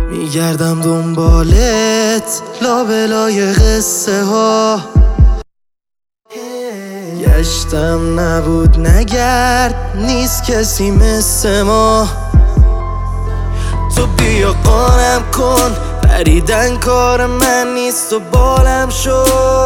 میگردم دنبالت لابلای قصه ها، گشتم نبود نگرد نیست کسی مثل ما. تو بیا قانم کن پریدن کار من نیست و بالم شو.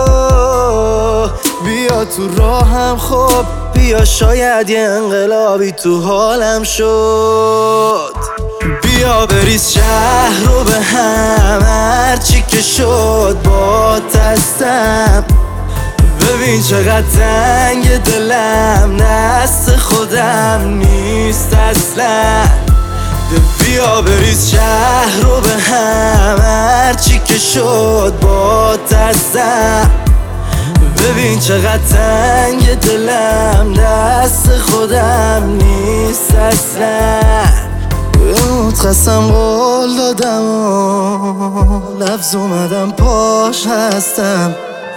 بیا تو راهم خب بیا شاید یه انقلابی تو حالم شد. بیا بریز شهر رو به هم هرچی که شد با دستم. ببین چقدر تنگ دلم دست خودم نیست اصلا. بیا بریز شهر رو به هم هرچی که شد با دستم. ببین چقدر تنگ دلم دست خودم نیست اصلا. بهت قسم قول دادم و لفظ اومدم پاش هستم.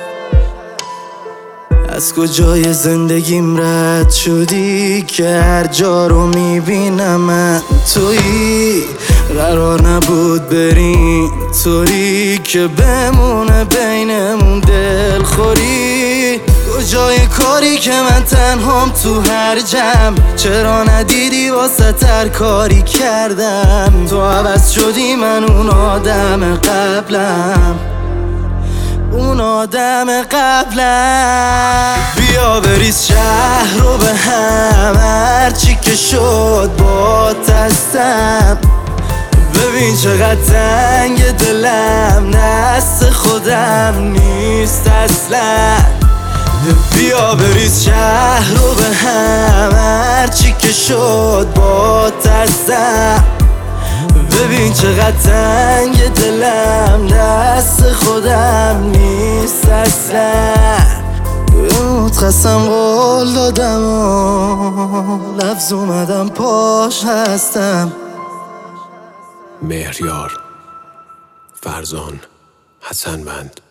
از کجای زندگیم رد شدی که هر جا رو میبینم من تویی. قرار نبود بریم طوری که بمونه بینمون دلخوری. کجای کاری که من تنهام تو هر جمع، چرا ندیدی واسه تر کاری کردم. تو عوض شدی من اون آدم قبلم، اون آدم قبلم. بیا بریز شهر رو به هم هرچی که شد با دستم. ببین چقدر تنگ دلم دست خودم نیست اصلا. بیا بریز شهر رو به هم هرچی که شد با دستم. ببین چقدر تنگ دلم دست خودم نیست اصلا. بهت قسم قول دادم و لفظ اومدم پاش هستم. مهریار، فرزان، حسن‌بند